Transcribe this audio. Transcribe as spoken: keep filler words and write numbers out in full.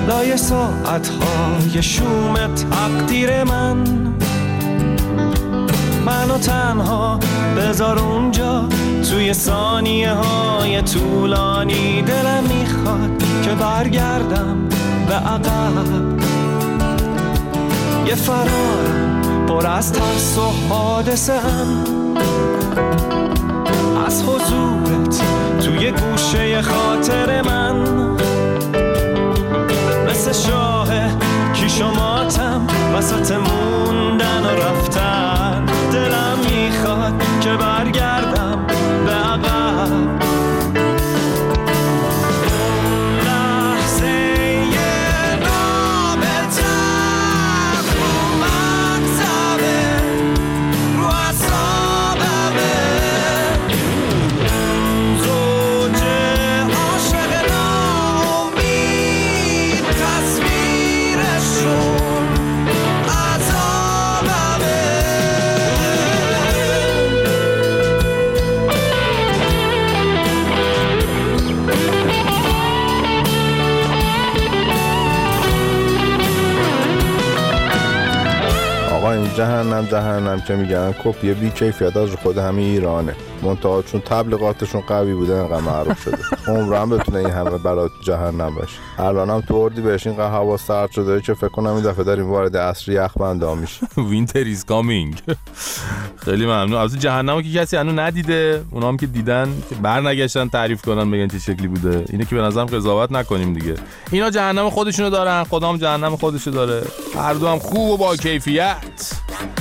لای ساعتهای شوم تقدیر من. منو تنها بذار اونجا توی ثانیه های طولانی. دلم میخواد که برگردم به عقب، یه فرارم پر از ترس و حادثه ام، از حضورت توی گوشه خاطر من. مثل شاه کیش و ماتم وسط موندن و رفتن. دلم میخواد که برگردم به عقب، جهنم جهنم که میگن کپی بی کیفیت از خود همه ایرانه، منتها چون تبلیغاتشون قوی بوده اینقدر معروف شده. عمرم بتونه این همه بلا جهنم باشه. الانم تو اردی بهش اینقدر هوا سرد شده که فکر کنم این دفعه داریم وارد عصر یخبندان میشیم. وینتر ایز کامینگ. خیلی ممنون. البته جهنمو که کسی هنوز ندیده، اونام که دیدن که برنگشتن تعریف کنن بگن چه شکلی بوده. اینه که به نظرم قضاوت نکنیم دیگه. اینا جهنم خودشونو دارن، خدام جهنم خودشو داره. هر دو هم خوب و با کیفیت.